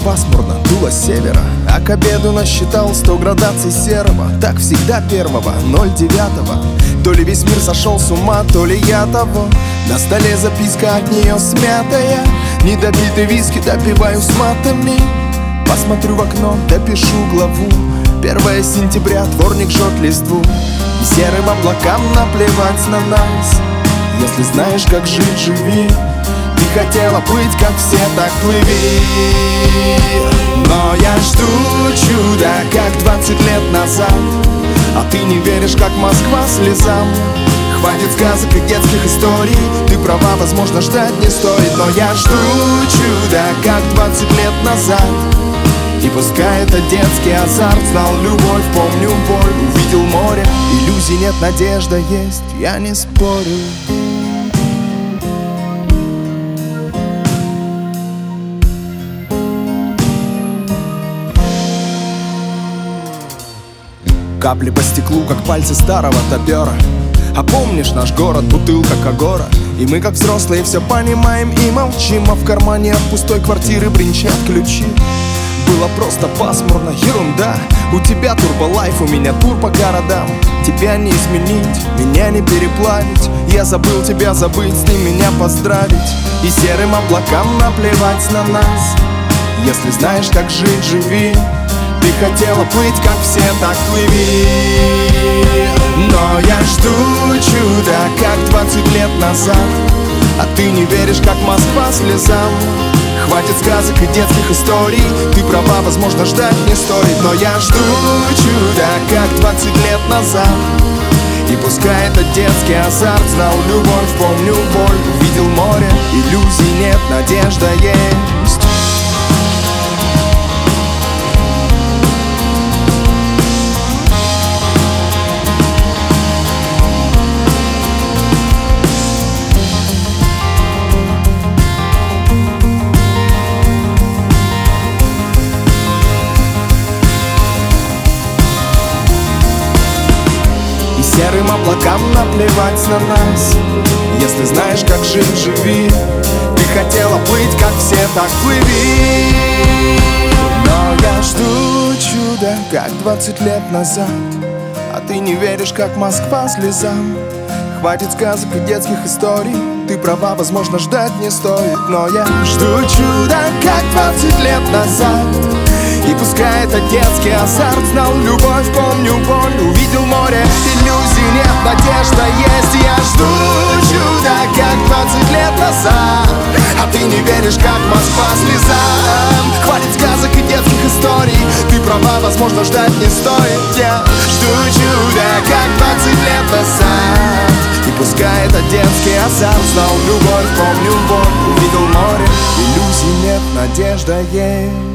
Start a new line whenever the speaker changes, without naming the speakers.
пасмурно, дуло с севера, а к обеду насчитал 100 градаций серого. Так всегда 1.09. То ли весь мир сошел с ума, то ли я того. На столе записка от нее смятая. Недопитый виски допиваю с матами. Посмотрю в окно, допишу главу. 1 сентября, дворник жжет листву. И серым облакам наплевать на нас. Если знаешь, как жить, живи. Ты хотела быть, как все, так плыви. Но я жду чуда, как 20 лет назад. А ты не веришь, как Москва слезам. Хватит сказок и детских историй. Ты права, возможно, ждать не стоит. Но я жду чуда, как 20 лет назад. И пускай это детский азарт. Знал любовь, помню боль, увидел море. Иллюзий нет, надежда есть, я не спорю. Капли по стеклу, как пальцы старого топера. А помнишь наш город, бутылка Кагора? И мы, как взрослые, все понимаем и молчим. А в кармане от пустой квартиры бренчат ключи. Было просто пасмурно, ерунда. У тебя турболайф, у меня тур по городам. Тебя не изменить, меня не переплавить. Я забыл тебя забыть, с ним меня поздравить. И серым облакам наплевать на нас. Если знаешь, как жить, живи. Ты хотела плыть, как все, так плыви. Но я жду чуда, как 20 лет назад. А ты не веришь, как Москва слезам. Хватит сказок и детских историй. Ты права, возможно, ждать не стоит. Но я жду чуда, как 20 лет назад. И пускай это детский азарт. Знал любовь, помню боль, увидел море. Иллюзий нет, надежда есть. Серым облакам наплевать на нас. Если знаешь, как жить, живи. Ты хотела плыть, как все, так плыви. Но я жду чуда, как 20 лет назад. А ты не веришь, как Москва слезам. Хватит сказок и детских историй. Ты права, возможно, ждать не стоит. Но я жду чуда, как 20 лет назад. И пускай это детский азарт. Знал любовь, помню боль, увидел море. Иллюзий нет, надежда есть. Я жду чуда, как 20 лет назад. А ты не веришь, как Москва слезам. Хватит сказок и детских историй. Ты права, возможно, ждать не стоит. Я жду чуда, как 20 лет назад. И пускай это детский азарт. Знал любовь, помню боль, увидел море. Иллюзий нет, надежда есть.